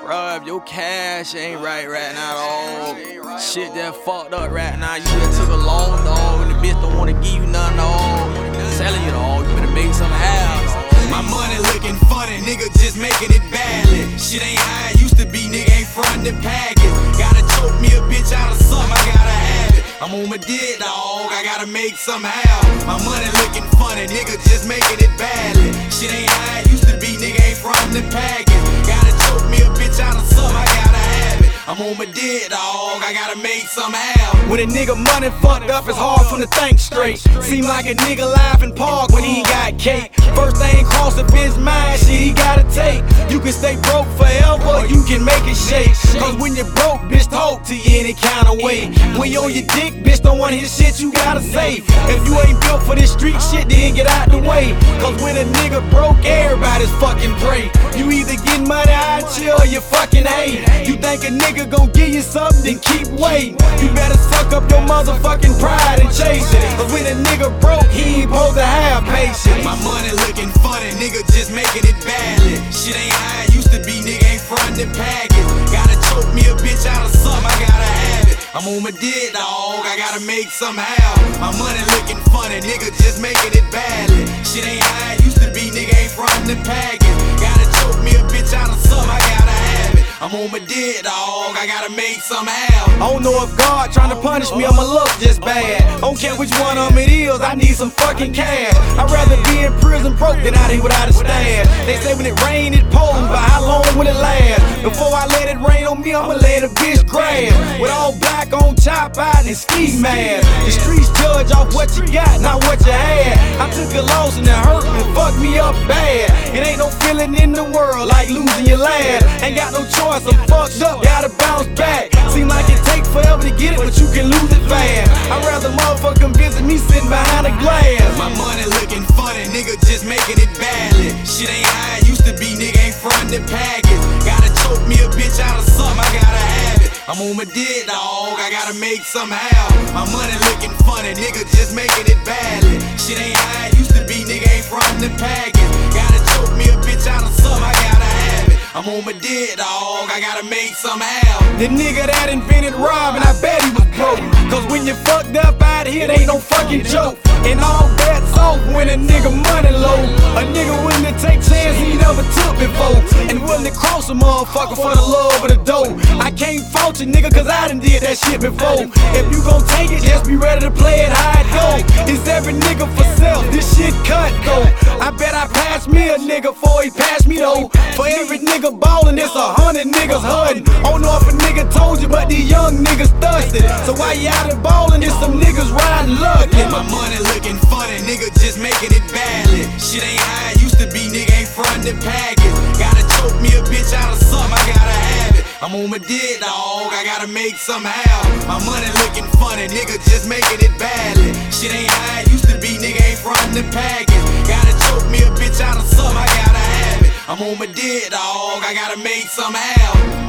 Bro, if your cash ain't right now, dog. Shit that fucked up right now. You just took a loan, dog, and the bitch don't wanna give you nothing, dog. I'm telling you, dog, you better make some happen. My money looking funny, nigga just making it badly. Shit ain't how it used to be, nigga ain't frontin' the package. Gotta choke me a bitch out of something, I gotta have it. I'm on my dick, dog, I gotta make some happen. My money looking funny, nigga just making it badly. Shit ain't how it used to be, nigga ain't frontin' the package. Gotta choke me a bitch out of something, I gotta have it. I'm on my dick, dog, I gotta make some happen. When a nigga money fucked up, it's hard for him to think straight. Seem like a nigga live in park when he got cake. First thing cross the bitch mind, shit he gotta take. You can stay broke forever, you can make it shake. Cause when you're broke, bitch talk to you any kind of way. When you on your dick, bitch don't wanna hear shit you gotta say. If you ain't built for this street shit, then get out the way. Cause when a nigga broke, everybody's fucking pray. You either get money out chill or you fucking hate. You think a nigga gon' give you something, then keep waiting. You better suck up your motherfucking pride and chase it. Cause when a nigga broke, he ain't supposed to have patience. My money looking funny, nigga just making it badly. Shit ain't how it used to be, nigga ain't frontin' the package. Gotta choke me a bitch out of something, I gotta have it. I'm on my dick, dog, I gotta make some happen. My money looking funny, nigga just making it badly. Shit ain't how it used to be, nigga ain't frontin' the package. Gotta choke me a bitch out of something, I gotta have it. I'm on my dick, dog, I gotta make some happen. I don't know if God tryna punish me, I'ma look just bad. Don't care which one of them it is, I need some fucking cash. I'd rather be in prison broke than out here without a stash. They say when it rain, it pours, but how long will it last? Before I let it rain on me, I'ma let a bitch crash. With all black on top out and ski mask. The streets judge off what you got, not what you had. I took a loss and it hurt me, fucked me up bad. It ain't no feeling in the world like losing your lad. Ain't got no choice, I'm fucked up, gotta bounce back. Seem like it take forever to get it, but you can lose it fast. I'd rather motherfucking visit me sitting behind a glass. My money looking funny, nigga just making it badly. Shit ain't how it used to be, nigga ain't frontin' the package. Gotta choke me a bitch out of something, I gotta have it. I'm on my dick, dog, I gotta make some happen. My money looking funny, nigga just making it badly. Shit ain't how it used to be, nigga ain't frontin' the package. Gotta choke me a bitch out of something, I gotta have it. I'm on my dick, dog, I gotta make some happen. The nigga that invented robbing, I bet he was broke. Cause when you fucked up out here, it ain't no fucking joke. And all bets off when a nigga money low. A nigga willing to take chances he never took before. And willing to cross a motherfucker for the love of the dough. I can't fault you, nigga, cause I done did that shit before. If you gon' take it, just be ready to play it how it go. It's every nigga for self, this shit cut go. I bet I passed me a nigga before he passed me though. For every nigga ballin', it's 100 niggas hunting. I don't know if a nigga told you, but these young niggas thirsty. So while you out here ballin', there's some niggas riding lucky. My money looking funny, nigga just making it badly. Shit ain't how it used to be, nigga ain't frontin' the package. Gotta choke me a bitch out of something, I gotta have it. I'm on my dick, dog, I gotta make some happen. My money looking funny, nigga just making it badly. Shit ain't how it used to be, nigga ain't frontin' the package. Gotta choke me a bitch out of something, I gotta have it. I'm on my dick, dog, I gotta make some happen.